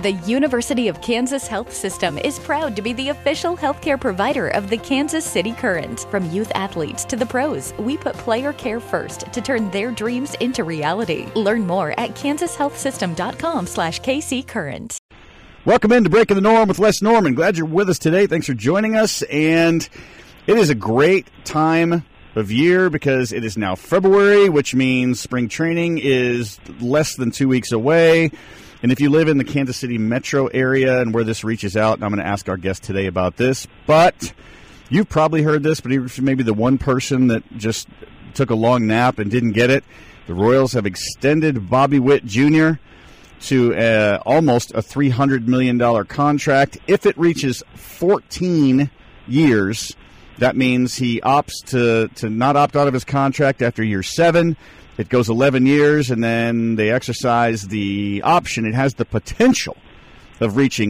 The University of Kansas Health System is proud to be the official healthcare provider of the Kansas City Current. From youth athletes to the pros, we put player care first to turn their dreams into reality. Learn more at kansashealthsystem.com/KCCurrent. Welcome into Breaking the Norm with Les Norman. Glad you're with us today. Thanks for joining us. And it is a great time of year because it is now February, which means spring training is less than 2 weeks away. And if you live in the Kansas City metro area and where this reaches out, and I'm going to ask our guest today about this, but you've probably heard this, but even maybe the one person that just took a long nap and didn't get it, the Royals have extended Bobby Witt Jr. to almost a $300 million contract. If it reaches 14 years, that means he opts to not opt out of his contract after year 7. It goes 11 years, and then they exercise the option. It has the potential of reaching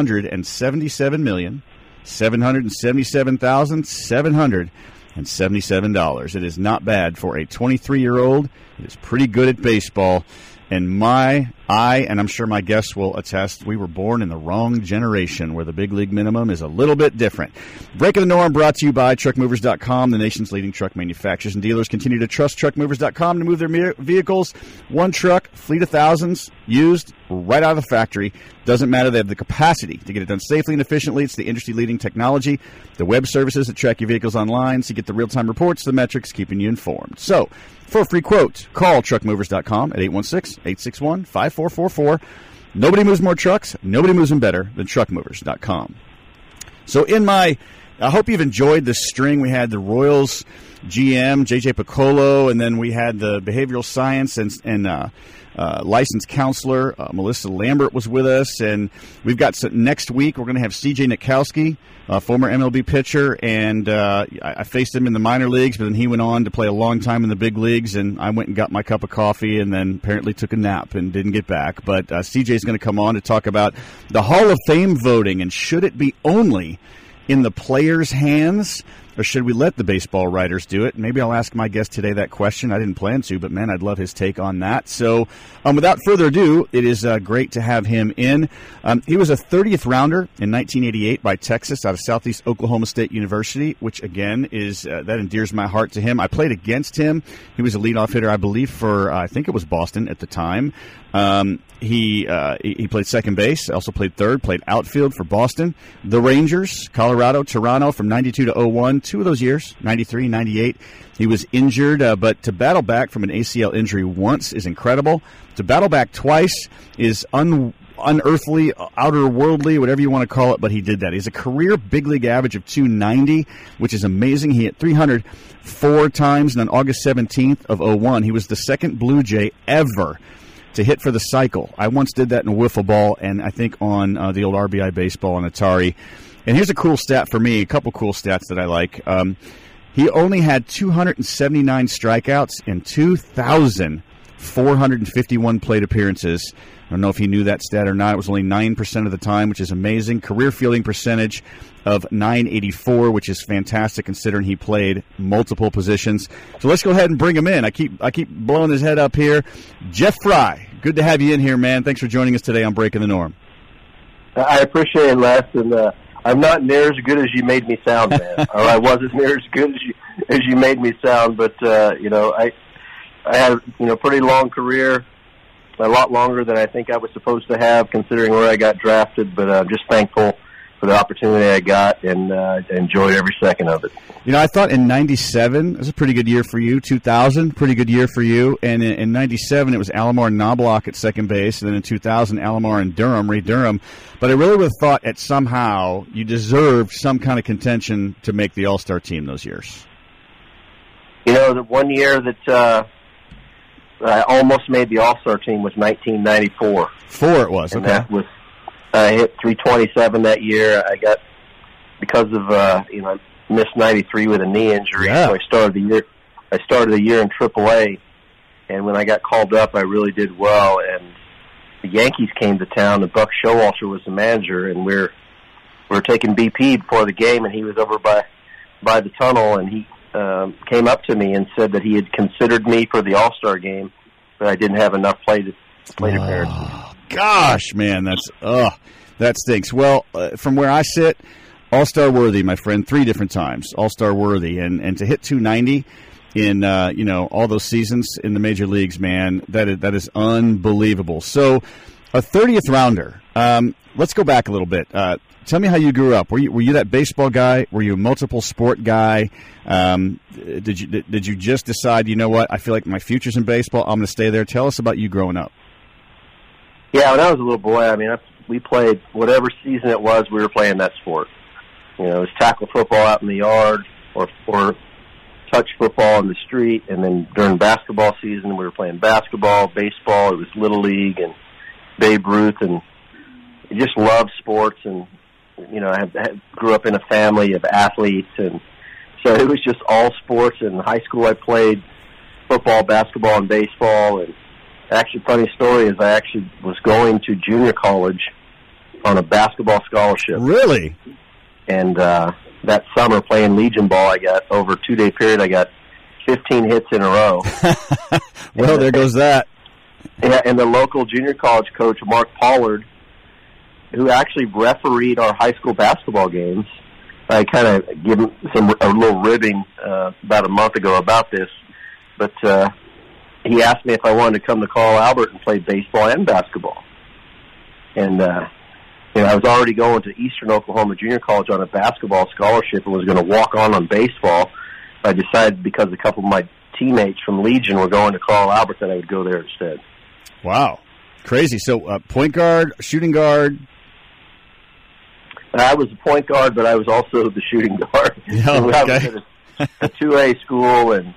$377,777,777. It is not bad for a 23-year-old. It is pretty good at baseball. And and I'm sure my guests will attest, we were born in the wrong generation where the big league minimum is a little bit different. Breaking the Norm brought to you by TruckMovers.com. The nation's leading truck manufacturers and dealers continue to trust TruckMovers.com to move their vehicles. One truck, fleet of thousands, used right out of the factory. Doesn't matter. They have the capacity to get it done safely and efficiently. It's the industry-leading technology, the web services that track your vehicles online so you get the real-time reports, the metrics, keeping you informed. So, for a free quote, call TruckMovers.com at 816-861-5444. Nobody moves more trucks. Nobody moves them better than TruckMovers.com. So I hope you've enjoyed this string. We had the Royals GM, J.J. Piccolo, and then we had the behavioral science and licensed counselor, Melissa Lambert was with us. And we've got next week, we're going to have C.J. Nitkowski, former MLB pitcher, and I faced him in the minor leagues, but then he went on to play a long time in the big leagues, and I went and got my cup of coffee and then apparently took a nap and didn't get back. But CJ is going to come on to talk about the Hall of Fame voting, and should it be only in the players' hands, or should we let the baseball writers do it? Maybe I'll ask my guest today that question. I didn't plan to, but, man, I'd love his take on that. So without further ado, it is great to have him in. He was a 30th rounder in 1988 by Texas out of Southeast Oklahoma State University, which, again, is that endears my heart to him. I played against him. He was a leadoff hitter, I believe, for I think it was Boston at the time. He played second base, also played third, played outfield for Boston, the Rangers, Colorado, Toronto from 92 to 01. 2 of those years, 93, 98. He was injured, but to battle back from an ACL injury once is incredible. To battle back twice is unearthly, outer-worldly, whatever you want to call it, but he did that. He's a career big league average of 290, which is amazing. He hit 300 4 times, and on August 17th of 01, he was the second Blue Jay ever to hit for the cycle. I once did that in a wiffle ball, and I think on the old RBI baseball on Atari. And here's a cool stat for me, a couple cool stats that I like. He only had 279 strikeouts in 2,451 plate appearances. I don't know if he knew that stat or not. It was only 9% of the time, which is amazing. Career fielding percentage of .984, which is fantastic considering he played multiple positions. So let's go ahead and bring him in. I keep blowing his head up here. Jeff Frye, good to have you in here, man. Thanks for joining us today on Breaking the Norm. I appreciate it, Les, and I'm not near as good as you made me sound, man. Or I wasn't near as good as you made me sound, but I had pretty long career, a lot longer than I think I was supposed to have, considering where I got drafted. But I'm just thankful for the opportunity I got, and enjoyed every second of it. I thought in 97, it was a pretty good year for you. 2000, pretty good year for you. And in 97, it was Alomar Knobloch at second base. And then in 2000, Alomar and Ray Durham. But I really would have thought that somehow you deserved some kind of contention to make the All-Star team those years. The one year that I almost made the All-Star team was 1994. It was, and okay. That was, I hit 327 that year. I got, because of, missed 93 with a knee injury. Yeah. So I started the year in AAA, and when I got called up, I really did well. And the Yankees came to town, and Buck Showalter was the manager, and we were taking BP before the game, and he was over by the tunnel, and he came up to me and said that he had considered me for the All-Star game, but I didn't have enough plate appearances. gosh, man, that stinks. Well, from where I sit, all-star worthy, my friend, 3 different times, all-star worthy, and to hit 290 in all those seasons in the major leagues, man, that is unbelievable. So, a 30th rounder. Let's go back a little bit. Tell me how you grew up. Were you that baseball guy? Were you a multiple sport guy? Did you just decide, you know what, I feel like my future's in baseball, I'm going to stay there? Tell us about you growing up. Yeah, when I was a little boy, we played whatever season it was, we were playing that sport. It was tackle football out in the yard or touch football in the street, and then during basketball season, we were playing basketball, baseball, it was Little League and Babe Ruth, and I just loved sports, and I grew up in a family of athletes, and so it was just all sports. In high school, I played football, basketball, and baseball. And actually, funny story is I actually was going to junior college on a basketball scholarship. Really? And that summer, playing Legion ball, I got over a 2-day period. I got 15 hits in a row. Well, there goes that. Yeah, and the local junior college coach, Mark Pollard, who actually refereed our high school basketball games. I kind of gave him a little ribbing about a month ago about this, but he asked me if I wanted to come to Carl Albert and play baseball and basketball. And I was already going to Eastern Oklahoma Junior College on a basketball scholarship and was going to walk on baseball. I decided because a couple of my teammates from Legion were going to Carl Albert that I would go there instead. Wow. Crazy. So point guard, shooting guard? I was a point guard, but I was also the shooting guard. Oh, I was at a 2A school, and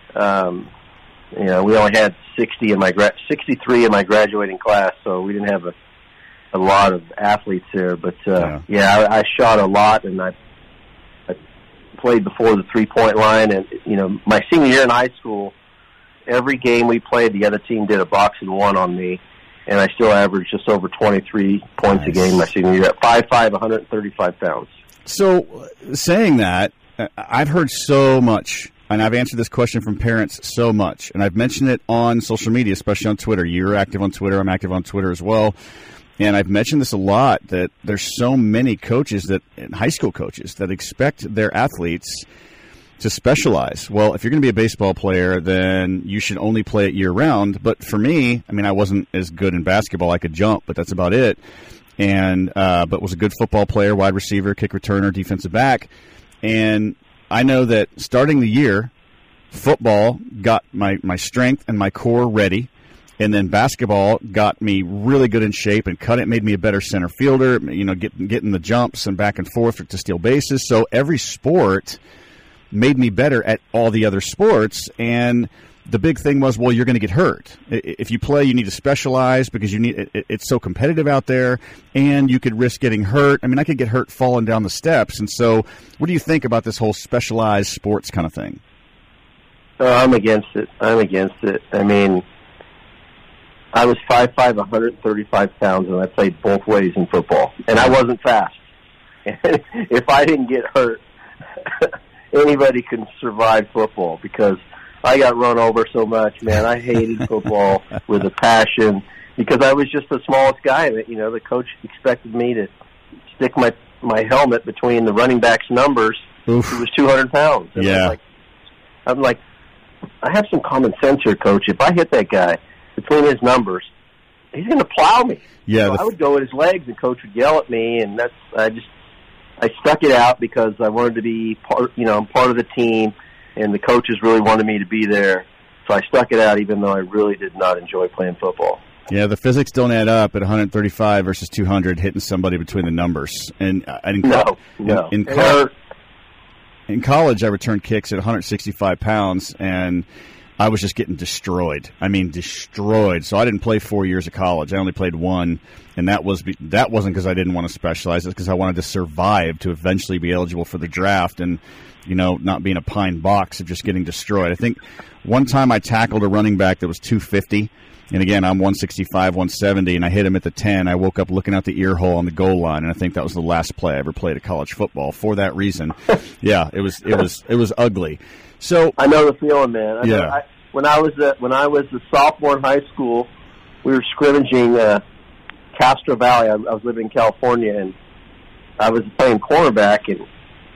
we only had 63 in my graduating class, so we didn't have a lot of athletes there. But I shot a lot, and I played before the 3-point line. And my senior year in high school, every game we played, the other team did a box and one on me. And I still averaged just over 23 points a game my senior year at 5'5", 135 pounds. So, saying that, I've heard so much, and I've answered this question from parents so much, and I've mentioned it on social media, especially on Twitter. You're active on Twitter. I'm active on Twitter as well. And I've mentioned this a lot, that there's so many coaches, high school coaches, that expect their athletes to specialize. Well, if you're going to be a baseball player, then you should only play it year-round. But for me, I wasn't as good in basketball. I could jump, but that's about it. And but was a good football player, wide receiver, kick returner, defensive back. And I know that starting the year, football got my strength and my core ready. And then basketball got me really good in shape and made me a better center fielder, getting the jumps and back and forth to steal bases. So every sport made me better at all the other sports, and the big thing was, well, you're going to get hurt. If you play, you need to specialize because it's so competitive out there, and you could risk getting hurt. I could get hurt falling down the steps, and so what do you think about this whole specialized sports kind of thing? I'm against it. I was 5'5", 135 pounds, and I played both ways in football, and I wasn't fast. If I didn't get hurt, anybody can survive football because I got run over so much, man. I hated football with a passion because I was just the smallest guy. The coach expected me to stick my helmet between the running back's numbers. Oof. Who was 200 pounds. And yeah. I'm like, I have some common sense here, coach. If I hit that guy between his numbers, he's going to plow me. Yeah. So I would go at his legs, and coach would yell at me, and I stuck it out because I wanted to be part of the team, and the coaches really wanted me to be there. So I stuck it out, even though I really did not enjoy playing football. Yeah, the physics don't add up at 135 versus 200, hitting somebody between the numbers. And in college, I returned kicks at 165 pounds, and I was just getting destroyed. Destroyed. So I didn't play 4 years of college. I only played one, and that wasn't because I didn't want to specialize. It's because I wanted to survive to eventually be eligible for the draft and, not be in a pine box of just getting destroyed. I think one time I tackled a running back that was 250, and again, I'm 165, 170, and I hit him at the 10. I woke up looking out the ear hole on the goal line, and I think that was the last play I ever played at college football. For that reason, yeah, it was ugly. So I know the feeling, man. When I was a sophomore in high school, we were scrimmaging Castro Valley. I was living in California, and I was playing cornerback, and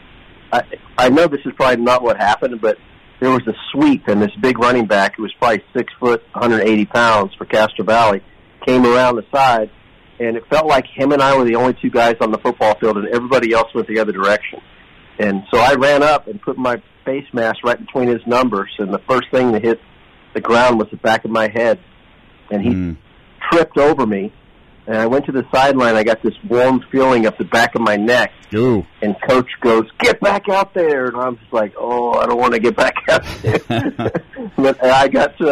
I know this is probably not what happened, but there was a sweep, and this big running back who was probably 6 foot, 180 pounds for Castro Valley came around the side, and it felt like him and I were the only two guys on the football field, and everybody else went the other direction. And so I ran up and put my face mask right between his numbers, and the first thing to hit the ground was the back of my head, and he tripped over me. And I went to the sideline. I got this warm feeling up the back of my neck. Ooh. And Coach goes, "Get back out there!" And I'm just like, "Oh, I don't want to get back out there." But I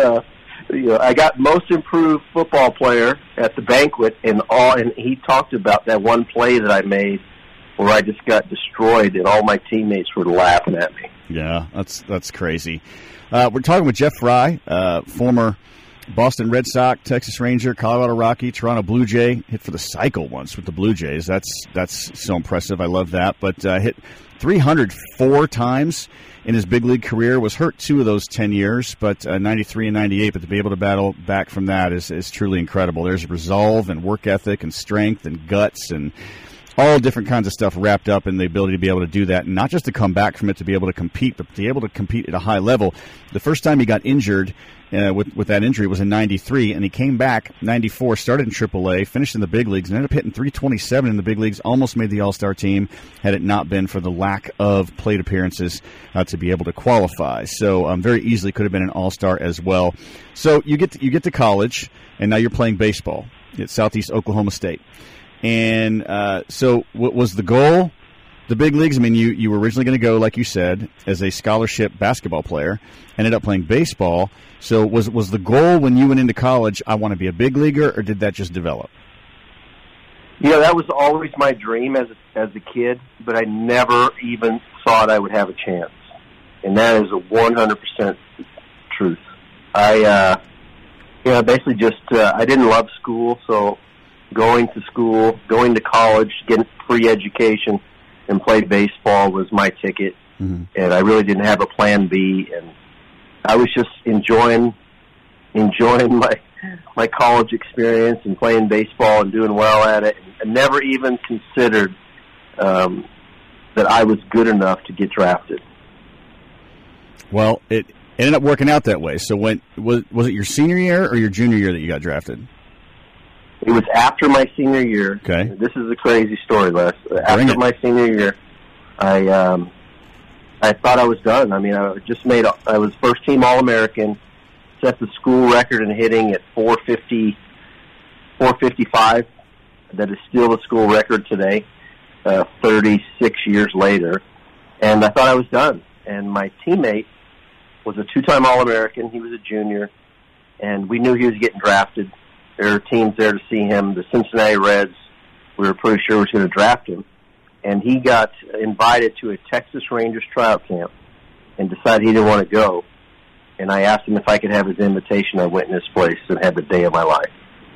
got most improved football player at the banquet, and he talked about that one play that I made where I just got destroyed, and all my teammates were laughing at me. Yeah, that's crazy. We're talking with Jeff Fry, former Boston Red Sox, Texas Ranger, Colorado Rocky, Toronto Blue Jay. Hit for the cycle once with the Blue Jays. That's so impressive. I love that. But hit 304 times in his big league career. Was hurt 2 of those 10 years, but 93 and 98. But to be able to battle back from that is truly incredible. There's resolve and work ethic and strength and guts and all different kinds of stuff wrapped up in the ability to be able to do that, and not just to come back from it to be able to compete, but to be able to compete at a high level. The first time he got injured with that injury was in 93, and he came back 94, started in AAA, finished in the big leagues, and ended up hitting 327 in the big leagues, almost made the All-Star team had it not been for the lack of plate appearances to be able to qualify. So very easily could have been an All-Star as well. So you get to college, and now you're playing baseball at Southeast Oklahoma State. And so what was the goal, the big leagues? I mean, you were originally going to go, like you said, as a scholarship basketball player, ended up playing baseball. So was the goal when you went into college, I want to be a big leaguer, or did that just develop? That was always my dream as a kid, but I never even thought I would have a chance. And that is 100% truth. I basically just, I didn't love school, so going to school, going to college, getting free education, and play baseball was my ticket. Mm-hmm. And I really didn't have a plan B. And I was just enjoying my college experience and playing baseball and doing well at it. I never even considered that I was good enough to get drafted. Well, it ended up working out that way. So was it your senior year or your junior year that you got drafted? It was after my senior year. Okay. This is a crazy story, Les. After my senior year, I thought I was done. I mean, I was first-team All-American, set the school record in hitting at 455. That is still the school record today, 36 years later. And I thought I was done. And my teammate was a 2-time All-American. He was a junior, and we knew he was getting drafted. There were teams there to see him. The Cincinnati Reds, we were pretty sure was going to draft him. And he got invited to a Texas Rangers tryout camp and decided he didn't want to go. And I asked him if I could have his invitation. I went in his place and had the day of my life.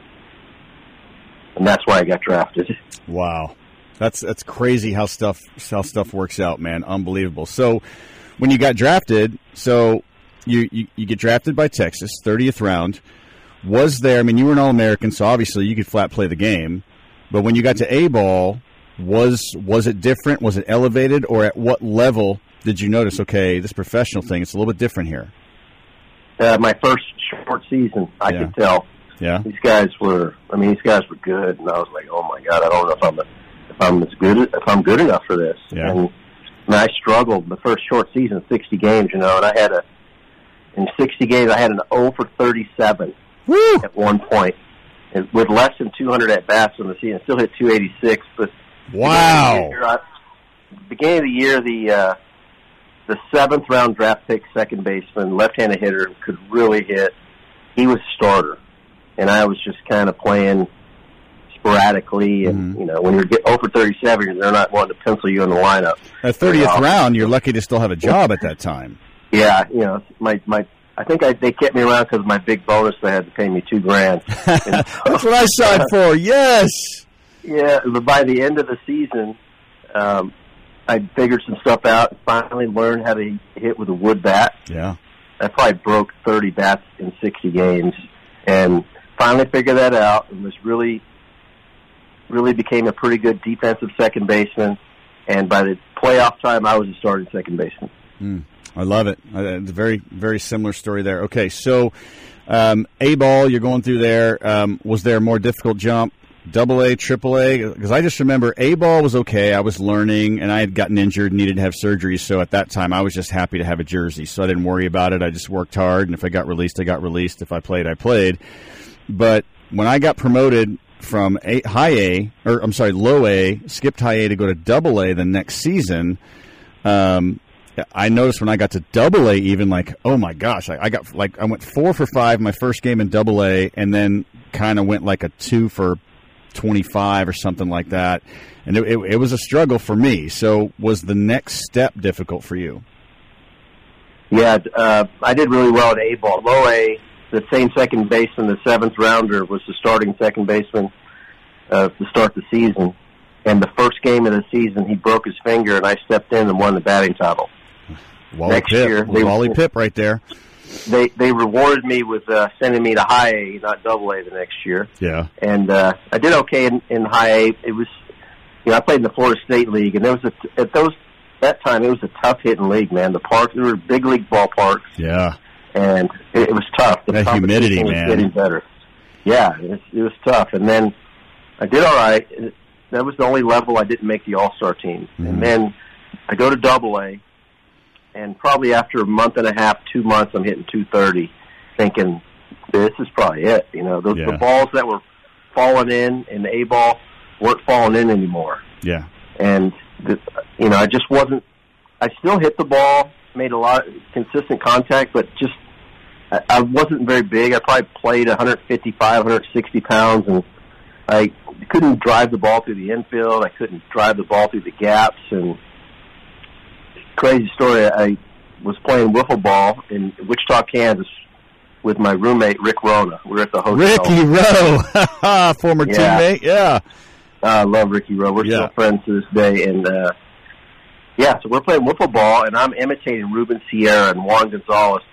And that's why I got drafted. Wow. That's crazy how stuff works out, man. Unbelievable. So when you got drafted, so you get drafted by Texas, 30th round. Was there, I mean, you were an All-American, so obviously you could flat play the game. But when you got to A-ball, was it different? Was it elevated? Or at what level did you notice, okay, this professional thing, it's a little bit different here? My first short season, I could tell. Yeah. These guys were good, and I was like, oh my God, I don't know if I'm good enough for this. Yeah. And I struggled the first short season, 60 games, and in 60 games I had an 0 for 37. Woo! At one point, and with less than 200 at bats on the season. Still hit 286. But wow! Beginning of the year, the 7th round draft pick, second baseman, left-handed hitter, could really hit. He was starter, and I was just kind of playing sporadically. And when you're 0 for 37, they're not wanting to pencil you in the lineup. At 30th round, you're lucky to still have a job at that time. Yeah, I think they kept me around because of my big bonus. They had to pay me $2,000. That's what I signed for. Yes. Yeah, but by the end of the season, I figured some stuff out. Finally, learned how to hit with a wood bat. Yeah. I probably broke 30 bats in 60 games, and finally figured that out. And was really really became a pretty good defensive second baseman. And by the playoff time, I was a starting second baseman. I love it. It's a very, very similar story there. Okay, so A-ball, you're going through there. Was there a more difficult jump? AA, AAA? Because I just remember A-ball was okay. I was learning, and I had gotten injured, needed to have surgery. So at that time, I was just happy to have a jersey. So I didn't worry about it. I just worked hard, and if I got released, I got released. If I played, I played. But when I got promoted from low A, skipped high A to go to AA the next season, I noticed when I got to AA even, like, oh my gosh, I went 4 for 5 my first game in AA, and then kind of went like a 2 for 25 or something like that. And it was a struggle for me. So was the next step difficult for you? Yeah, I did really well at A-ball. Low A, the same second baseman, the 7th rounder, was the starting second baseman to start the season. And the first game of the season, he broke his finger, and I stepped in and won the batting title. Wally Pipp right there. They rewarded me with sending me to high A, not double A, the next year. Yeah. And I did okay in high A. It was, I played in the Florida State League, and there was that time it was a tough hitting league, man. The parks, there were big league ballparks. Yeah. And it was tough. The humidity, man, was getting better. Yeah, it was tough. And then I did all right. That was the only level I didn't make the All-Star team. Mm-hmm. And then I go to double A. And probably after a month and a half, 2 months, I'm hitting 230, thinking this is probably it. The balls that were falling in the A-ball weren't falling in anymore. Yeah. And I just wasn't. I still hit the ball, made a lot of consistent contact, but just I wasn't very big. I probably played 155, 160 pounds, and I couldn't drive the ball through the infield. I couldn't drive the ball through the gaps, and crazy story, I was playing wiffle ball in Wichita, Kansas with my roommate, Rick Rona. We were at the hotel. Ricky Rowe, former teammate, yeah. I love Ricky Rowe. We're still friends to this day. And, so we're playing wiffle ball, and I'm imitating Ruben Sierra and Juan Gonzalez,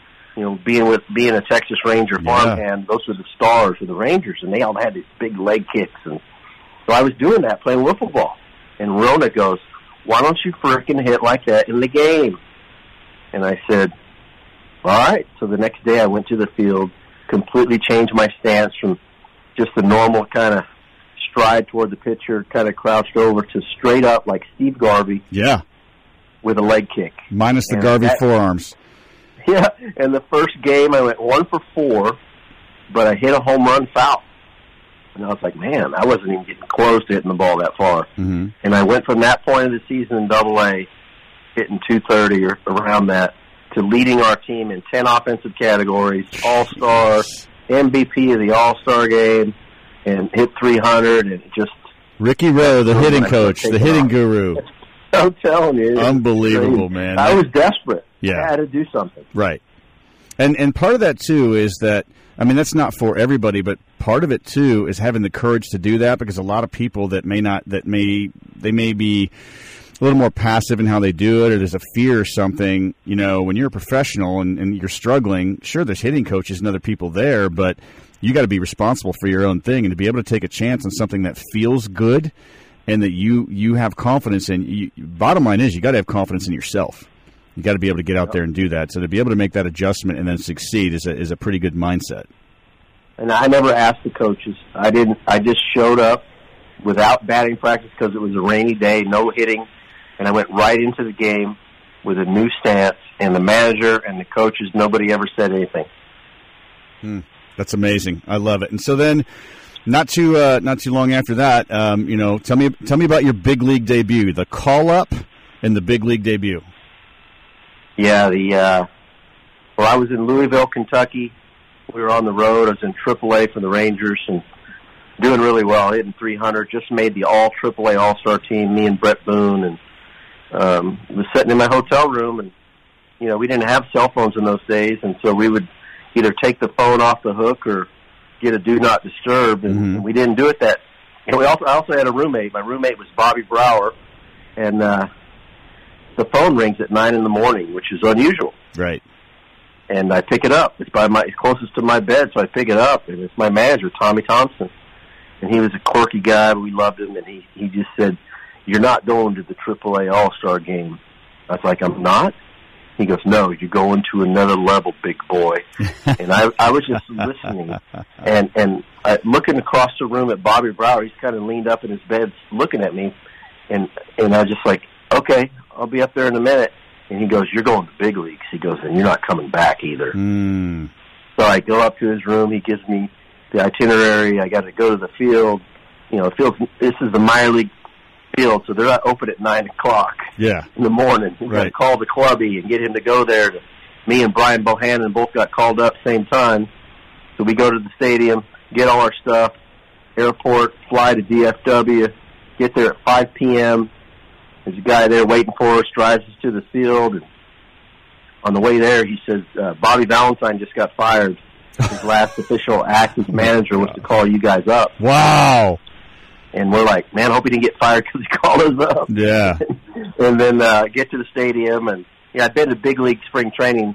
being a Texas Ranger farmhand. Those were the stars of the Rangers, and they all had these big leg kicks. And so I was doing that, playing wiffle ball. And Rona goes, "Why don't you frickin' hit like that in the game?" And I said, all right. So the next day I went to the field, completely changed my stance from just the normal kind of stride toward the pitcher, kind of crouched over, to straight up like Steve Garvey. Yeah. With a leg kick. Minus the Garvey forearms. Yeah. And the first game I went 1 for 4, but I hit a home run foul. And I was like, man, I wasn't even getting close to hitting the ball that far. Mm-hmm. And I went from that point of the season in AA, hitting 230 or around that, to leading our team in 10 offensive categories, All-Star, MVP of the All-Star game, and hit 300, and just... Ricky Rowe, the hitting coach, the hitting guru. I'm telling you. Unbelievable, man. I was desperate. Yeah. I had to do something. Right. And part of that, too, is that, I mean, that's not for everybody, but part of it, too, is having the courage to do that, because a lot of people they may be a little more passive in how they do it, or there's a fear or something. When you're a professional and you're struggling, sure, there's hitting coaches and other people there, but you got to be responsible for your own thing, and to be able to take a chance on something that feels good and that you have confidence in. Bottom line is, you got to have confidence in yourself. You got to be able to get out there and do that. So to be able to make that adjustment and then succeed is a pretty good mindset. And I never asked the coaches. I didn't. I just showed up without batting practice because it was a rainy day, no hitting, and I went right into the game with a new stance. And the manager and the coaches, nobody ever said anything. That's amazing. I love it. And so then, not too long after that, tell me about your big league debut, the call up and the big league debut. Yeah, I was in Louisville, Kentucky. We were on the road. I was in AAA for the Rangers and doing really well, hitting 300. Just made the all AAA All-Star team, me and Brett Boone, and was sitting in my hotel room. And we didn't have cell phones in those days, and so we would either take the phone off the hook or get a do not disturb. And we didn't do it that. I also had a roommate. My roommate was Bobby Brower, and the phone rings at 9 a.m, which is unusual. Right. And I pick it up. It's closest to my bed, so I pick it up, and it's my manager, Tommy Thompson. and he was a quirky guy, but we loved him, and he just said, "You're not going to the AAA All-Star game." I was like, "I'm not?" He goes, "No, you're going to another level, big boy." And I was just listening and looking across the room at Bobby Brower. He's kind of leaned up in his bed looking at me, and I was just like, "Okay, I'll be up there in a minute." And he goes, "You're going to big leagues." He goes, "And you're not coming back either." So I go up to his room. He gives me the itinerary. I got to go to the field. You know, this is the minor league field, so they're not open at 9 o'clock in the morning. We got to call the clubby and get him to go there. Me and Brian Bohannon both got called up same time. So we go to the stadium, get all our stuff, airport, fly to DFW, get there at 5 p.m. There's a guy there waiting for us, drives us to the field, and on the way there, he says, Bobby Valentine just got fired. His last official act as manager was to call you guys up. Wow. And we're like, man, I hope he didn't get fired because he called us up. Yeah. And then get to the stadium. And, I'd been to big league spring training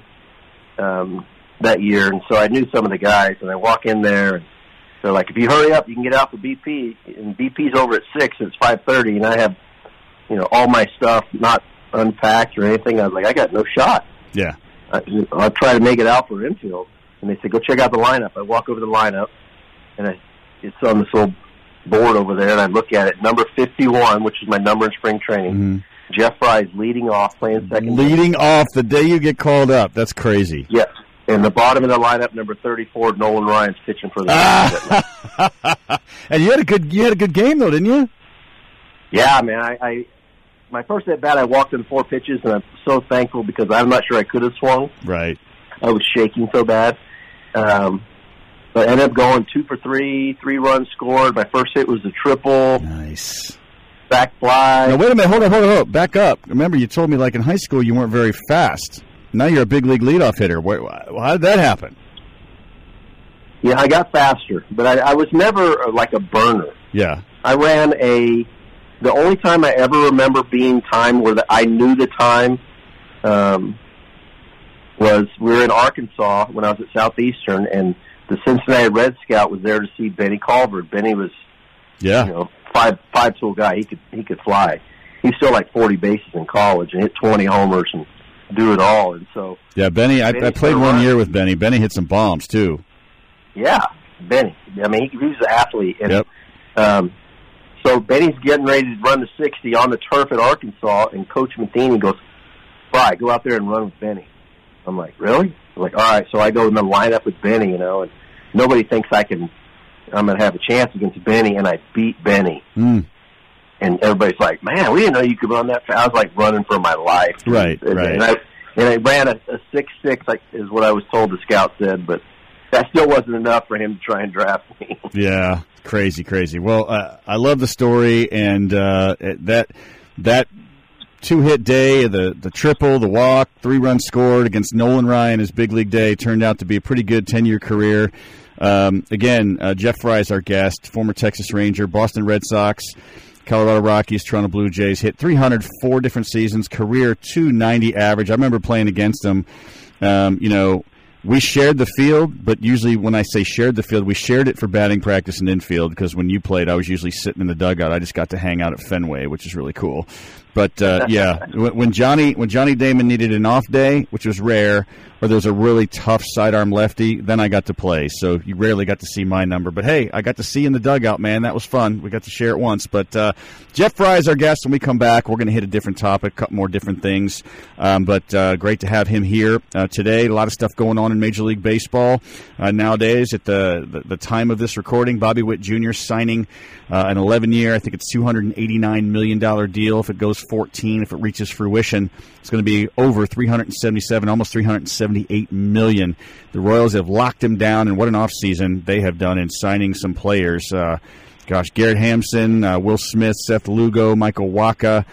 that year, and so I knew some of the guys. And I walk in there, and they're like, if you hurry up, you can get out for BP. And BP's over at 6, and it's 5:30, and I have, all my stuff not unpacked or anything. I was like, I got no shot. Yeah. I'll try to make it out for infield. And they said, go check out the lineup. I walk over to the lineup, and it's on this little board over there, and I look at it. Number 51, which is my number in spring training. Mm-hmm. Jeff Fry's leading off, playing second. Leading off the day you get called up. That's crazy. Yes. And the bottom of the lineup, number 34, Nolan Ryan's pitching for the And you had a good game, though, didn't you? Yeah, man. My first at bat, I walked in 4 pitches, and I'm so thankful because I'm not sure I could have swung. Right. I was shaking so bad. But I ended up going 2 for 3, 3 runs scored. My first hit was a triple. Nice. Back fly. Now, wait a minute. Hold on. Back up. Remember, you told me, like, in high school you weren't very fast. Now you're a big league leadoff hitter. How did that happen? Yeah, I got faster, but I was never like a burner. Yeah. I ran the only time I ever remember being timed where I knew the time was we were in Arkansas when I was at Southeastern, and the Cincinnati Red Scout was there to see Benny Culver. Benny was, five-tool guy. He could fly. He was still like 40 bases in college and hit 20 homers and do it all. And so Benny, I played 1 year with Benny. Benny hit some bombs too. Yeah, Benny. I mean, he was an athlete. And, yep. So Benny's getting ready to run the 60 on the turf at Arkansas, and Coach Matheny goes, "Fry, go out there and run with Benny." I'm like, "Really?" I'm like, "All right." So I go and then line up with Benny, and nobody thinks I'm going to have a chance against Benny, and I beat Benny. Mm. And everybody's like, "Man, we didn't know you could run that fast." I was like running for my life. Right. And I ran a 6.6, like is what I was told the scout said, but that still wasn't enough for him to try and draft me. Yeah, crazy. Well, I love the story, and that 2-hit day, the triple, the walk, 3 runs scored against Nolan Ryan, his big league day, turned out to be a pretty good 10-year career. Again, Jeff Fry is our guest, former Texas Ranger, Boston Red Sox, Colorado Rockies, Toronto Blue Jays, hit 304 different seasons, career .290 average. I remember playing against him. We shared the field, but usually when I say shared the field, we shared it for batting practice and infield, because when you played, I was usually sitting in the dugout. I just got to hang out at Fenway, which is really cool. But, when Johnny Damon needed an off day, which was rare, or there was a really tough sidearm lefty, then I got to play. So you rarely got to see my number. But, hey, I got to see in the dugout, man. That was fun. We got to share it once. But Jeff Fry is our guest. When we come back, we're going to hit a different topic, a couple more different things. But great to have him here today. A lot of stuff going on in Major League Baseball nowadays. At the time of this recording, Bobby Witt Jr. signing an 11-year, I think it's $289 million deal. If it goes 14, if it reaches fruition, it's going to be over 377, almost 378 million. The Royals have locked him down, and what an offseason they have done in signing some players. Garrett Hampson, Will Smith, Seth Lugo, Michael Wacha.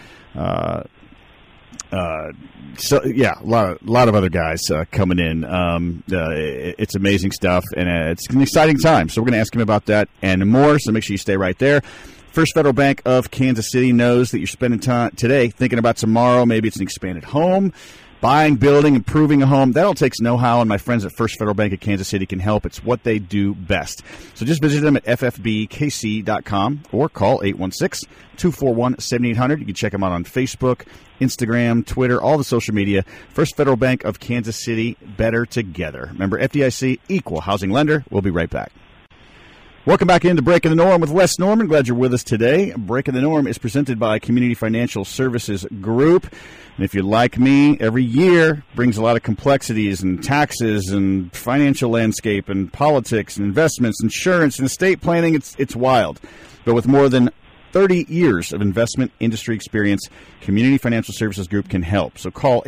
A lot of other guys coming in. It's amazing stuff, and it's an exciting time. So we're going to ask him about that and more. So make sure you stay right there. First Federal Bank of Kansas City knows that you're spending time today thinking about tomorrow. Maybe it's an expanded home. Buying, building, improving a home, that all takes know-how, and my friends at First Federal Bank of Kansas City can help. It's what they do best. So just visit them at ffbkc.com or call 816-241-7800. You can check them out on Facebook, Instagram, Twitter, all the social media. First Federal Bank of Kansas City, better together. Member FDIC, equal housing lender. We'll be right back. Welcome back into Breaking the Norm with Les Norman. Glad you're with us today. Breaking the Norm is presented by Community Financial Services Group. And if you're like me, every year brings a lot of complexities and taxes and financial landscape and politics and investments, insurance and estate planning. It's wild. But with more than 30 years of investment industry experience, Community Financial Services Group can help. So call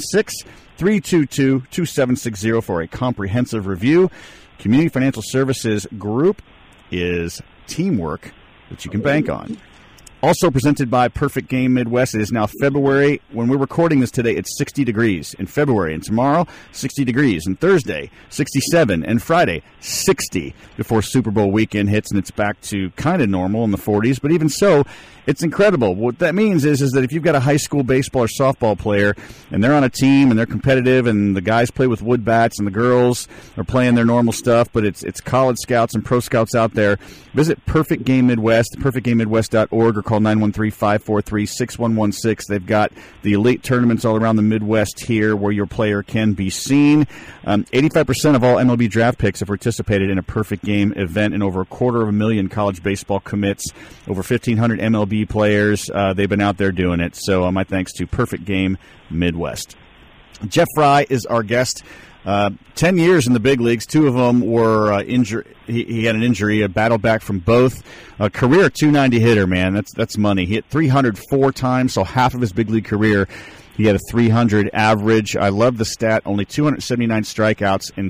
816-322-2760 for a comprehensive review. Community Financial Services Group is teamwork that you can bank on. Also presented by Perfect Game Midwest. It is now February. When we're recording this today, it's 60 degrees in February. And tomorrow, 60 degrees. And Thursday, 67. And Friday, 60 before Super Bowl weekend hits. And it's back to kind of normal in the 40s. But even so, it's incredible. What that means is that if you've got a high school baseball or softball player and they're on a team and they're competitive and the guys play with wood bats and the girls are playing their normal stuff, but it's college scouts and pro scouts out there, visit Perfect Game Midwest, perfectgamemidwest.org, or call 913-543-6116. They've got the elite tournaments all around the Midwest here where your player can be seen. 85% of all MLB draft picks have participated in a Perfect Game event, and over 250,000 college baseball commits, over 1,500 MLB players. They've been out there doing it. So my thanks to Perfect Game Midwest. Jeff Fry is our guest. 10 years in the big leagues. 2 of them were injured. He had an injury, a battle back from both. A career 290 hitter, man. That's money. He hit 300 4 times, so half of his big league career he had a 300 average. I love the stat. Only 279 strikeouts in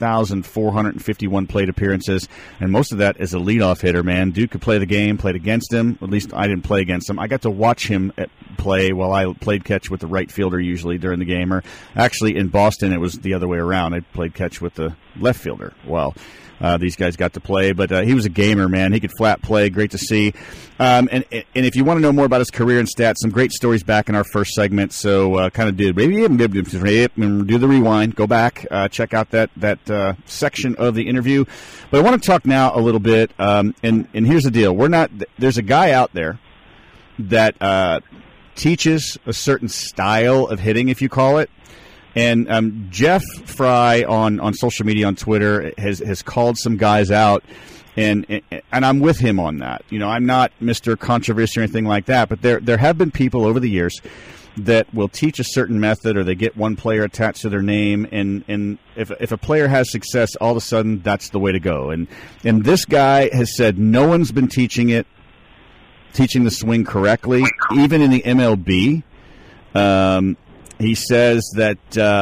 2,451 plate appearances, and most of that as a leadoff hitter, man. Dude could play the game, played against him. At least I didn't play against him. I got to watch him play while I played catch with the right fielder usually during the game. Or actually in Boston, it was the other way around. I played catch with the left fielder. Well, these guys got to play, but he was a gamer, man. He could flat play. Great to see. And if you want to know more about his career and stats, some great stories back in our first segment. So kind of do the rewind. Go back, check out that section of the interview. But I want to talk now a little bit. And here's the deal: there's a guy out there that teaches a certain style of hitting, if you call it. And Jeff Fry on social media, on Twitter, has called some guys out, and I'm with him on that. You know, I'm not Mr. Controversy or anything like that, but there have been people over the years that will teach a certain method, or they get one player attached to their name, and if a player has success, all of a sudden that's the way to go. And this guy has said no one's been teaching the swing correctly, even in the MLB. He says that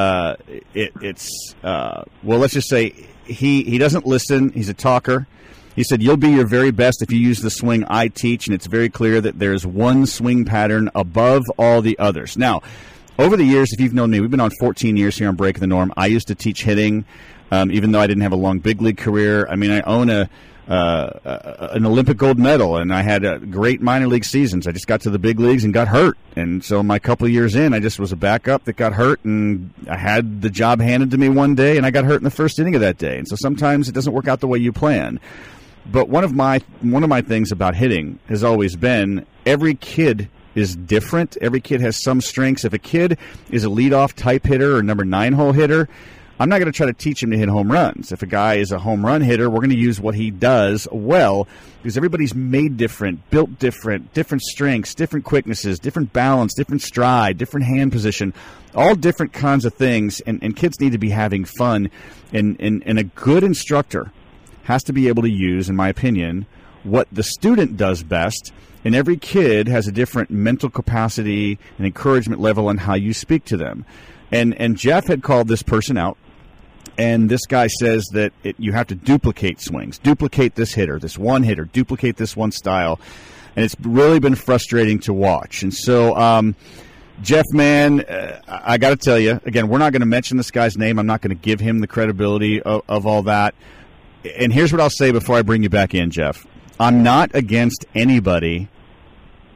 let's just say he doesn't listen. He's a talker. He said, you'll be your very best if you use the swing I teach, and it's very clear that there's one swing pattern above all the others. Now, over the years, if you've known me, we've been on 14 years here on Breaking the Norm. I used to teach hitting, even though I didn't have a long big league career. I mean, I own an Olympic gold medal, and I had great minor league seasons. I just got to the big leagues and got hurt. And so my couple of years in, I just was a backup that got hurt, and I had the job handed to me one day, and I got hurt in the first inning of that day. And so sometimes it doesn't work out the way you plan. But one of my things about hitting has always been every kid is different. Every kid has some strengths. If a kid is a leadoff type hitter or number 9-hole hitter, I'm not going to try to teach him to hit home runs. If a guy is a home run hitter, we're going to use what he does well, because everybody's made different, built different strengths, different quicknesses, different balance, different stride, different hand position, all different kinds of things, and kids need to be having fun. And a good instructor has to be able to use, in my opinion, what the student does best, and every kid has a different mental capacity and encouragement level on how you speak to them. And Jeff had called this person out, and this guy says that you have to duplicate swings, duplicate this hitter, this one hitter, duplicate this one style, and it's really been frustrating to watch. And so, Jeff, man, I got to tell you, again, we're not going to mention this guy's name. I'm not going to give him the credibility of all that. And here's what I'll say before I bring you back in, Jeff. I'm not against anybody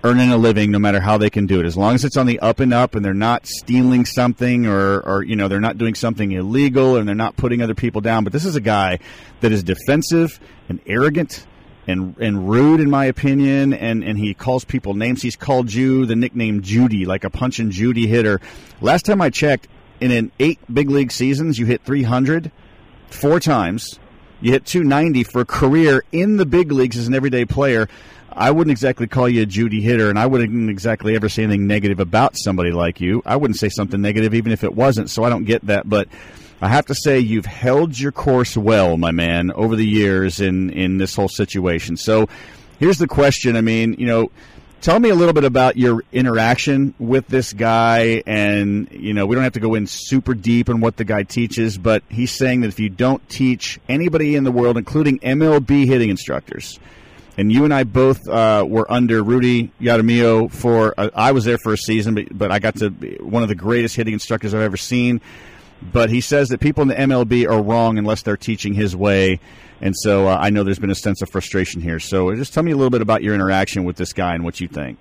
earning a living no matter how they can do it. As long as it's on the up and up and they're not stealing something or they're not doing something illegal and they're not putting other people down. But this is a guy that is defensive and arrogant and rude, in my opinion, and he calls people names. He's called you the nickname Judy, like a Punch and Judy hitter. Last time I checked, in 8 big league seasons, you hit 300 4 times. You hit 290 for a career in the big leagues as an everyday player. I wouldn't exactly call you a Judy hitter, and I wouldn't exactly ever say anything negative about somebody like you. I wouldn't say something negative even if it wasn't, so I don't get that. But I have to say you've held your course well, my man, over the years in this whole situation. So here's the question. I mean, tell me a little bit about your interaction with this guy. And, we don't have to go in super deep on what the guy teaches, but he's saying that if you don't teach anybody in the world, including MLB hitting instructors, and you and I both were under Rudy Jaramillo for I was there for a season, but I got to be one of the greatest hitting instructors I've ever seen. But he says that people in the MLB are wrong unless they're teaching his way. And so I know there's been a sense of frustration here. So just tell me a little bit about your interaction with this guy and what you think.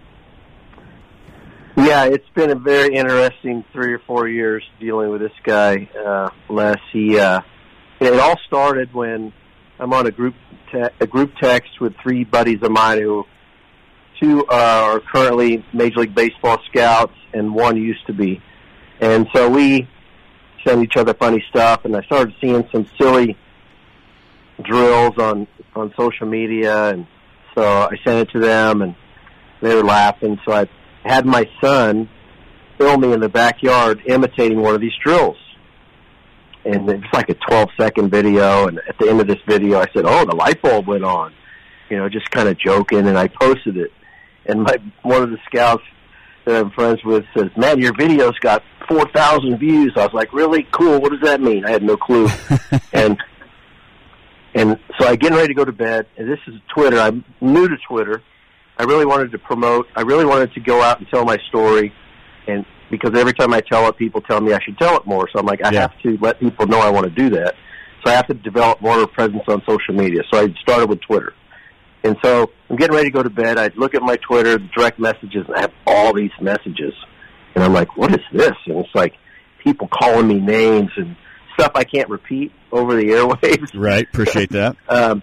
Yeah, it's been a very interesting 3 or 4 years dealing with this guy, Les. It all started when I'm on a group text with 3 buddies of mine who 2 are currently Major League Baseball scouts and 1 used to be. And so we send each other funny stuff, and I started seeing some silly drills on social media, and so I sent it to them, and they were laughing. So I had my son film me in the backyard imitating one of these drills. And it's like a 12-second video, and at the end of this video, I said, "Oh, the light bulb went on," just kind of joking, and I posted it. And one of the scouts that I'm friends with says, "Man, your video's got 4,000 views." I was like, "Really? Cool. What does that mean?" I had no clue. and so I'm getting ready to go to bed, and this is Twitter. I'm new to Twitter. I really wanted to promote. I really wanted to go out and tell my story, and because every time I tell it, people tell me I should tell it more. So I'm like, I have to let people know I want to do that. So I have to develop more of a presence on social media. So I started with Twitter. And so I'm getting ready to go to bed. I look at my Twitter, direct messages, and I have all these messages. And I'm like, what is this? And it's like people calling me names and stuff I can't repeat over the airwaves. Right, appreciate that.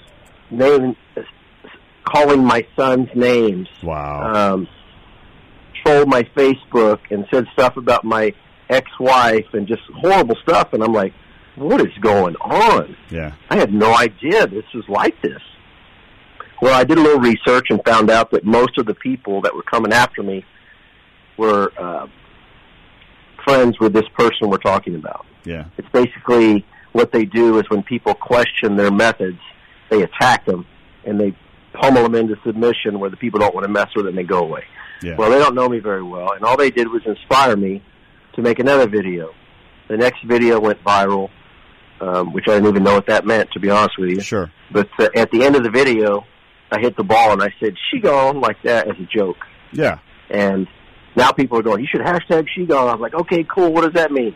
Calling my son's names. Wow. Trolled my Facebook and said stuff about my ex-wife and just horrible stuff. And I'm like, what is going on? Yeah. I had no idea this was like this. Well, I did a little research and found out that most of the people that were coming after me were friends with this person we're talking about. Yeah. It's basically what they do is when people question their methods, they attack them and they pummel them into submission where the people don't want to mess with it and they go away. Yeah. Well, they don't know me very well, and all they did was inspire me to make another video. The next video went viral, which I didn't even know what that meant, to be honest with you. Sure. But at the end of the video, I hit the ball and I said, "She gone," like that as a joke. Yeah. And now people are going, "You should hashtag she gone." I was like, okay, cool. What does that mean?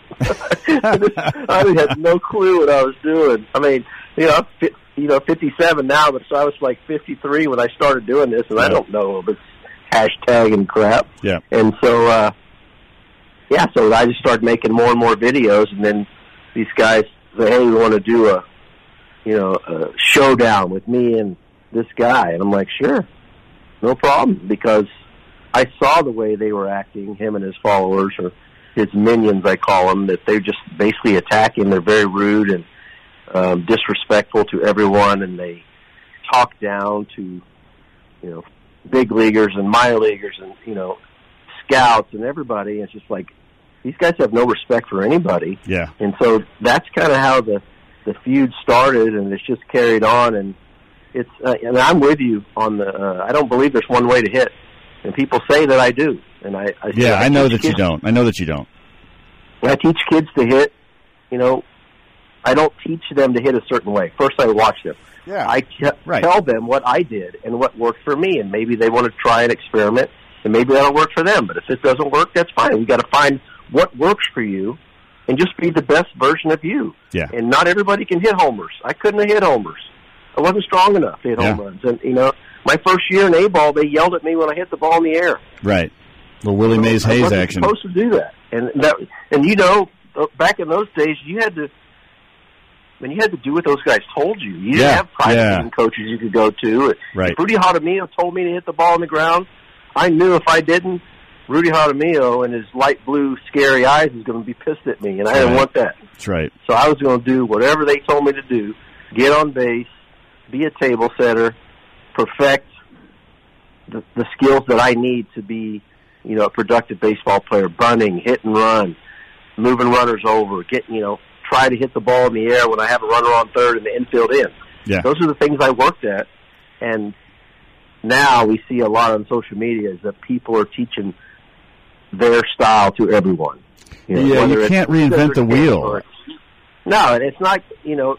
I had no clue what I was doing. I mean, I'm 57 now, but so I was like 53 when I started doing this, and I don't know if it's hashtag and crap. Yeah. And so, so I just started making more and more videos, and then these guys say, "Hey, we want to do a showdown with me and this guy," and I'm like, "Sure, no problem," because I saw the way they were acting, him and his followers, or his minions, I call them, that they're just basically attacking. They're very rude and disrespectful to everyone, and they talk down to, big leaguers and minor leaguers and, scouts and everybody. It's just like, these guys have no respect for anybody. Yeah. And so that's kind of how the feud started, and it's just carried on. And it's and I'm with you on the. I don't believe there's one way to hit, and people say that I do. And I know that you don't. I know that you don't. When I teach kids to hit, I don't teach them to hit a certain way. First, I watch them. Yeah. I tell them what I did and what worked for me, and maybe they want to try an experiment, and maybe that'll work for them. But if it doesn't work, that's fine. We got to find what works for you, and just be the best version of you. Yeah. And not everybody can hit homers. I couldn't have hit homers. I wasn't strong enough to hit home runs. And, my first year in A-ball, they yelled at me when I hit the ball in the air. Right. The Willie Mays Hayes action. I wasn't supposed to do that. Back in those days, you had to do what those guys told you. You didn't have private coaches you could go to. Right. If Rudy Jaramillo told me to hit the ball on the ground, I knew if I didn't, Rudy Jaramillo and his light blue, scary eyes is going to be pissed at me, and I didn't want that. That's right. So I was going to do whatever they told me to do, get on base, be a table setter, perfect the skills that I need to be, a productive baseball player, bunting, hit and run, moving runners over, try to hit the ball in the air when I have a runner on third and the infield in. Yeah. Those are the things I worked at, and now we see a lot on social media is that people are teaching their style to everyone. You can't reinvent the wheel. No, and it's not,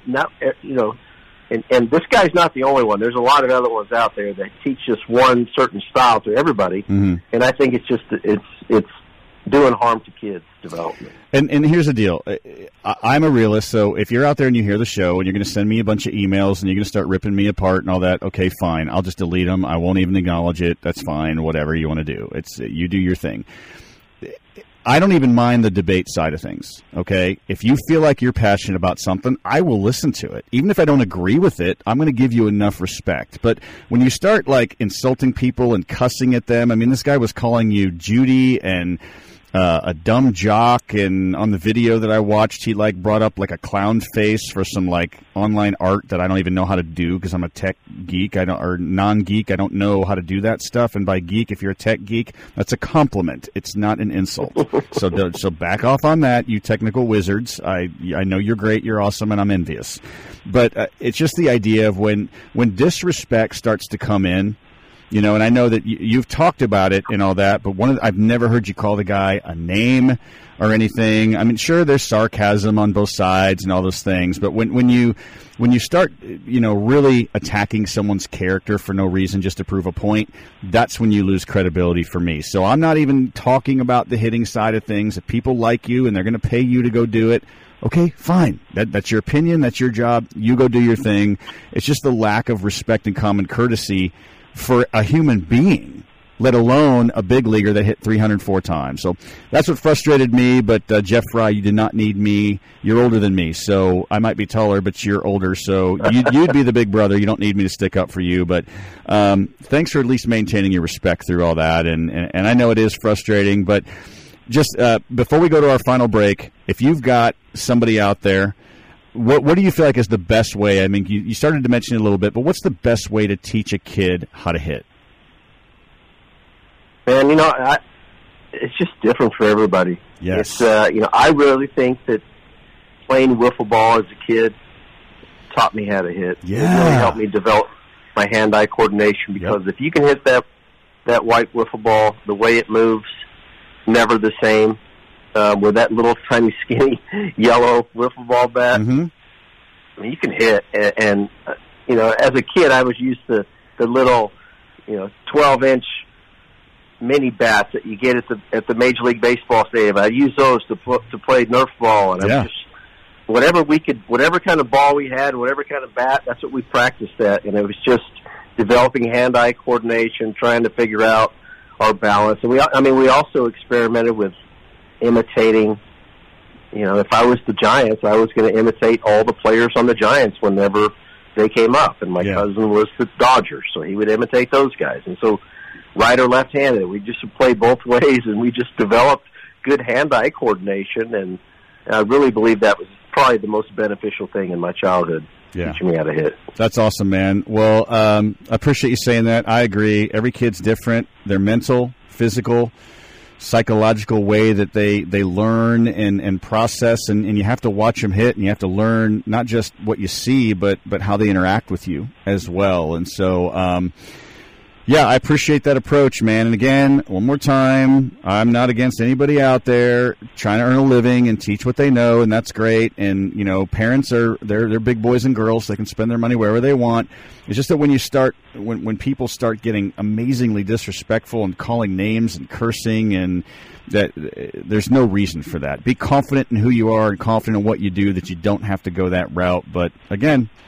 and this guy's not the only one. There's a lot of other ones out there that teach just one certain style to everybody, and I think it's just it's doing harm to kids' development. And here's the deal. I'm a realist, so if you're out there and you hear the show and you're going to send me a bunch of emails and you're going to start ripping me apart and all that, okay, fine. I'll just delete them. I won't even acknowledge it. That's fine. Whatever you want to do. You do your thing. I don't even mind the debate side of things, okay? If you feel like you're passionate about something, I will listen to it. Even if I don't agree with it, I'm going to give you enough respect. But when you start, insulting people and cussing at them, I mean, this guy was calling you Judy and a dumb jock, and on the video that I watched, he brought up a clown face for some online art that I don't even know how to do because I'm a tech geek. Or non-geek. I don't know how to do that stuff. And by geek, if you're a tech geek, that's a compliment. It's not an insult. So back off on that, you technical wizards. I know you're great, you're awesome, and I'm envious. But it's just the idea of when disrespect starts to come in. And I know that you've talked about it and all that, but I've never heard you call the guy a name or anything. I mean, sure, there's sarcasm on both sides and all those things, but when you start, really attacking someone's character for no reason just to prove a point, that's when you lose credibility for me. So I'm not even talking about the hitting side of things. If people like you and they're going to pay you to go do it, okay, fine. That's your opinion. That's your job. You go do your thing. It's just the lack of respect and common courtesy for a human being, let alone a big leaguer that hit 304 times. So that's what frustrated me. But Jeff Fry, you did not need me. You're older than me, so I might be taller, but you're older, so you'd be the big brother. You don't need me to stick up for you. But thanks for at least maintaining your respect through all that. And I know it is frustrating, but just before we go to our final break, if you've got somebody out there, what do you feel like is the best way? I mean, you started to mention it a little bit, but what's the best way to teach a kid how to hit? Man, it's just different for everybody. Yes. It's, I really think that playing wiffle ball as a kid taught me how to hit. Yeah. It really helped me develop my hand-eye coordination because if you can hit that white wiffle ball, the way it moves, never the same. With that little tiny skinny yellow wiffle ball bat, I mean, you can hit. And as a kid, I was used to the little, 12-inch mini bats that you get at the Major League Baseball stadium. I used those to play Nerf ball, and I was just whatever kind of ball we had, whatever kind of bat, that's what we practiced at. And it was just developing hand-eye coordination, trying to figure out our balance. And we also experimented with imitating, if I was the Giants, I was going to imitate all the players on the Giants whenever they came up. And my cousin was the Dodgers, so he would imitate those guys. And so right or left-handed, we just played both ways, and we just developed good hand-eye coordination. And I really believe that was probably the most beneficial thing in my childhood, teaching me how to hit. That's awesome, man. Well, I appreciate you saying that. I agree. Every kid's different. Their mental, physical, psychological way that they learn and process, and you have to watch them hit, and you have to learn not just what you see, but how they interact with you as well. And so, I appreciate that approach, man. And again, one more time, I'm not against anybody out there trying to earn a living and teach what they know, and that's great. And parents they're big boys and girls; they can spend their money wherever they want. It's just that when people start getting amazingly disrespectful and calling names and cursing, and that there's no reason for that. Be confident in who you are and confident in what you do, that you don't have to go that route. But again,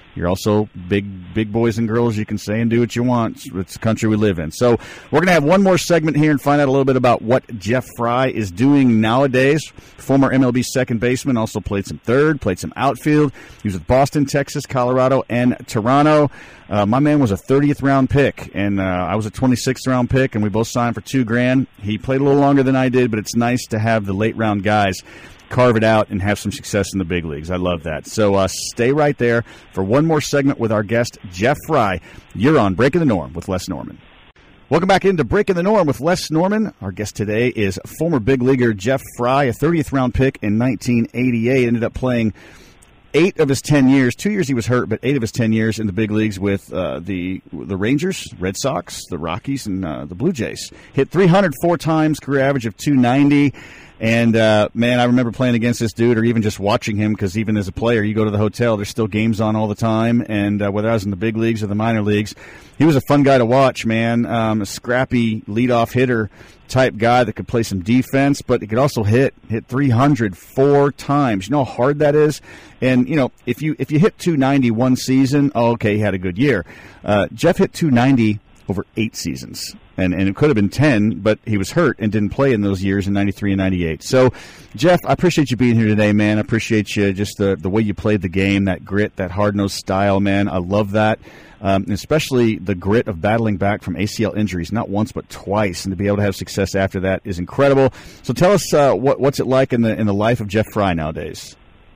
you're also big boys and girls. You can say and do what you want. It's the country we live in. So we're going to have one more segment here and find out a little bit about what Jeff Fry is doing nowadays. Former MLB second baseman, also played some third, played some outfield. He was with Boston, Texas, Colorado, and Toronto. My man was a 30th round pick, and I was a 26th round pick, and we both signed for $2,000. He played a little longer than I did, but it's nice to have the late round guys carve it out and have some success in the big leagues. I love that. So stay right there for one more segment with our guest, Jeff Fry. You're on Breaking the Norm with Les Norman. Welcome back into Breaking the Norm with Les Norman. Our guest today is former big leaguer Jeff Fry, a 30th round pick in 1988. Ended up playing 8 of his 10 years. 2 years he was hurt, but 8 of his 10 years in the big leagues with the Rangers, Red Sox, the Rockies, and the Blue Jays. Hit 304 times, career average of 290. And, man, I remember playing against this dude or even just watching him because even as a player, you go to the hotel, there's still games on all the time. And whether I was in the big leagues or the minor leagues, he was a fun guy to watch, man. A scrappy leadoff hitter type guy that could play some defense, but he could also hit 304 times. You know how hard that is? And, you know, if you hit 290 one season, okay, he had a good year. Jeff hit 290 over 8 seasons. And it could have been 10, but he was hurt and didn't play in those years in 93 and 98. So, Jeff, I appreciate you being here today, man. I appreciate you, just the way you played the game, that grit, that hard-nosed style, man. I love that, especially the grit of battling back from ACL injuries, not once but twice, and to be able to have success after that is incredible. So tell us what's it like in the life of Jeff Fry nowadays?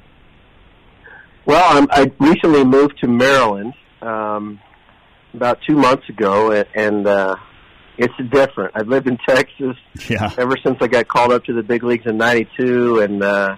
Well, I recently moved to Maryland about 2 months ago, and it's different. I've lived in Texas ever since I got called up to the big leagues in '92, and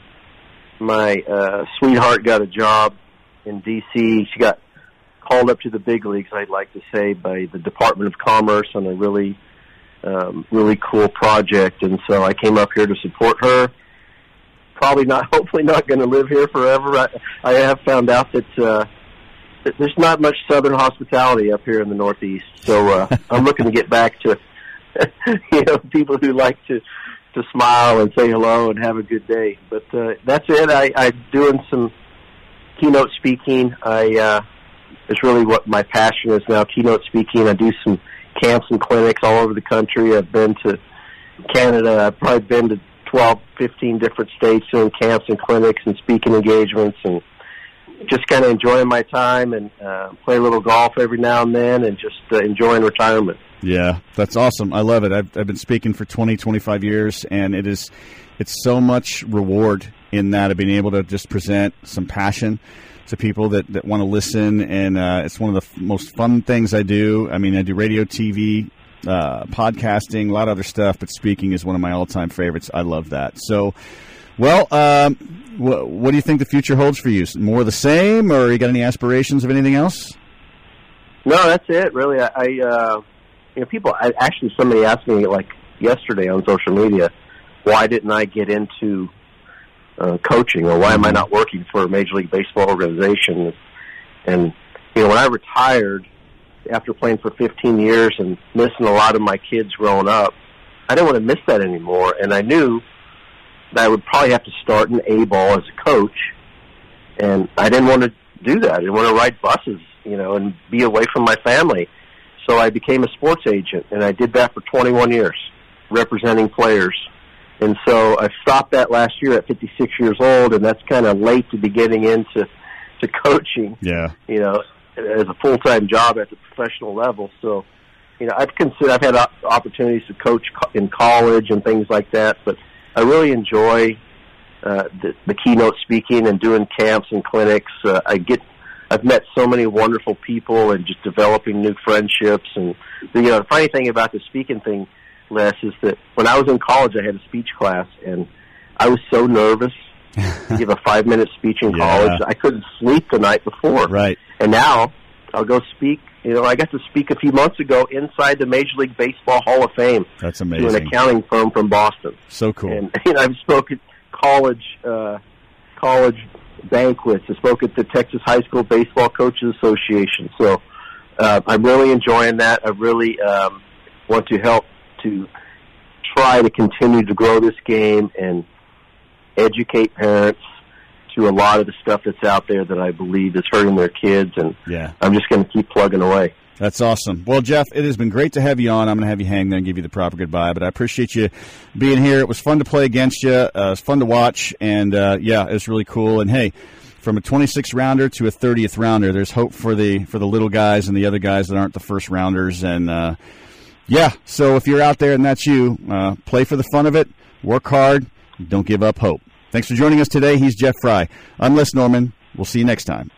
my sweetheart got a job in D.C. She got called up to the big leagues, I'd like to say, by the Department of Commerce on a really cool project, and so I came up here to support her. Hopefully not going to live here forever. I have found out that there's not much Southern hospitality up here in the Northeast, so I'm looking to get back to, people who like to smile and say hello and have a good day. But that's it. I'm doing some keynote speaking. It's really what my passion is now, keynote speaking. I do some camps and clinics all over the country. I've been to Canada. I've probably been to 12, 15 different states doing camps and clinics and speaking engagements, and just kind of enjoying my time and play a little golf every now and then and just enjoying retirement. Yeah, that's awesome. I love it. I've been speaking for 20, 25 years, and it's so much reward in that of being able to just present some passion to people that want to listen, and it's one of the most fun things I do. I mean, I do radio, TV, podcasting, a lot of other stuff, but speaking is one of my all-time favorites. I love that. So, well, what do you think the future holds for you? More of the same, or you got any aspirations of anything else? No, that's it, really. Somebody asked me, like, yesterday on social media, why didn't I get into coaching, or why am I not working for a Major League Baseball organization? And, when I retired after playing for 15 years and missing a lot of my kids growing up, I didn't want to miss that anymore, and I knew that I would probably have to start in A-ball as a coach, and I didn't want to do that. I didn't want to ride buses, and be away from my family. So I became a sports agent, and I did that for 21 years, representing players. And so I stopped that last year at 56 years old, and that's kind of late to be getting into coaching, as a full-time job at the professional level. So, I've had opportunities to coach in college and things like that, but I really enjoy the keynote speaking and doing camps and clinics. I've met so many wonderful people and just developing new friendships. And the funny thing about the speaking thing, Les, is that when I was in college, I had a speech class, and I was so nervous to give a 5-minute speech in college. I couldn't sleep the night before. Right. And now I'll go speak. I got to speak a few months ago inside the Major League Baseball Hall of Fame. That's amazing. To an accounting firm from Boston. So cool. And I've spoken at college banquets. I spoke at the Texas High School Baseball Coaches Association. So I'm really enjoying that. I really want to help to try to continue to grow this game and educate parents through a lot of the stuff that's out there that I believe is hurting their kids, and I'm just going to keep plugging away. That's awesome. Well, Jeff, it has been great to have you on. I'm going to have you hang there and give you the proper goodbye, but I appreciate you being here. It was fun to play against you. It was fun to watch, and, it was really cool. And, hey, from a 26th rounder to a 30th rounder, there's hope for the little guys and the other guys that aren't the first rounders. And, so if you're out there and that's you, play for the fun of it, work hard, don't give up hope. Thanks for joining us today. He's Jeff Fry. I'm Les Norman. We'll see you next time.